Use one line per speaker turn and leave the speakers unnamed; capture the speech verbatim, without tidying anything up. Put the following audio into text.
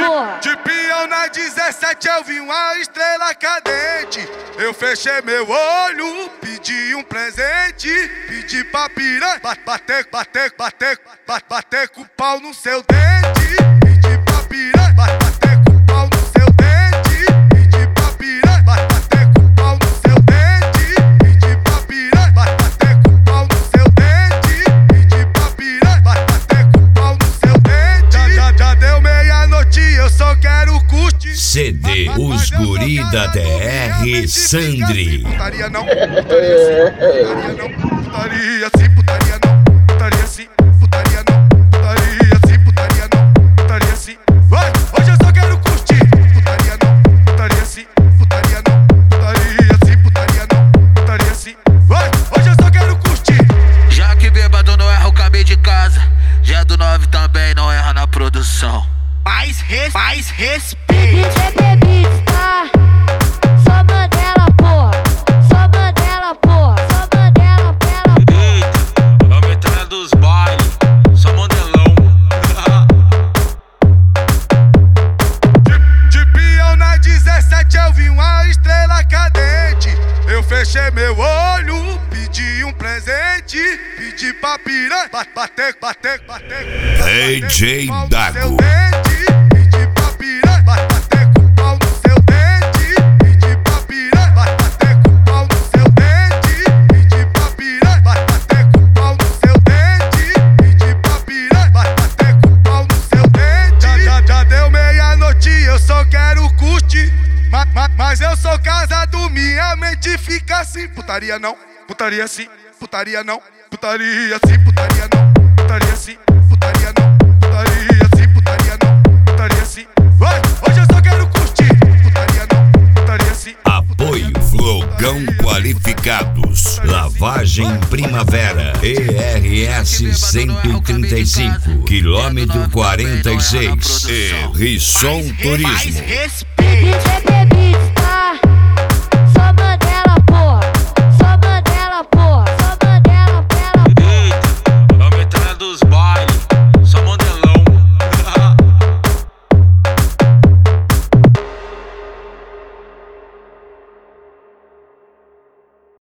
porra.
De peão na dezessete eu vi uma estrela cadente. Eu fechei meu olho, pedi um presente. Pedi pra piranha bater, bater, bater, bater, bater com o pau no seu dente. Pedi pra piranha bater com o pau no seu dente. Pedi pra piranha bater com o pau no seu dente. Pedi pra piranha bater com o pau no seu dente. Pedi pra piranha bater com o pau no seu dente. Já, já, já deu meia-noite, eu só quero curtir.
C D Os Guri da D R Sandri.
Putaria não, putaria sim, putaria não, putaria sim, putaria não, putaria sim, putaria não, putaria sim, putaria não, putaria sim. Vai, hoje eu só quero curtir. Putaria não, putaria sim, putaria não, putaria sim, putaria não, putaria sim. Vai, hoje eu só quero curtir.
Já que bêbado não erra o cabelo de casa, já do nove também não erra na produção. Mais res, mais respeito.
D J Beats, tá? Só Mandela, porra. Só Mandela, porra. Só Mandela, pela porra.
Eita, a metralha dos bailes, só Mandelão.
De, de peão na dezessete eu vi uma estrela cadente. Eu fechei meu olho, pedi um presente. Pedi pra piranha bater, bater, bater, bater.
D J Dago.
Pedi pra piranha bater com o pau no seu dente. Pedi pra piranha bater com o pau no seu dente. Pedi pra piranha bater com o pau no seu dente. Pedi pra piranha bater com o pau no seu dente. Já, já, já deu meia-noite, eu só quero curtir. Ma, ma, mas eu sou casado, minha mente fica assim. Putaria não, putaria sim, putaria não, putaria sim, putaria não, putaria sim, putaria não, putaria sim, putaria não, putaria sim. Vai, hoje eu só quero curtir. Putaria não, putaria sim.
Apoio Flogão Qualificados. Lavagem Primavera. E R S cento e trinta e cinco, quilômetro quarenta e seis. E Risson Turismo.
Mais respeito.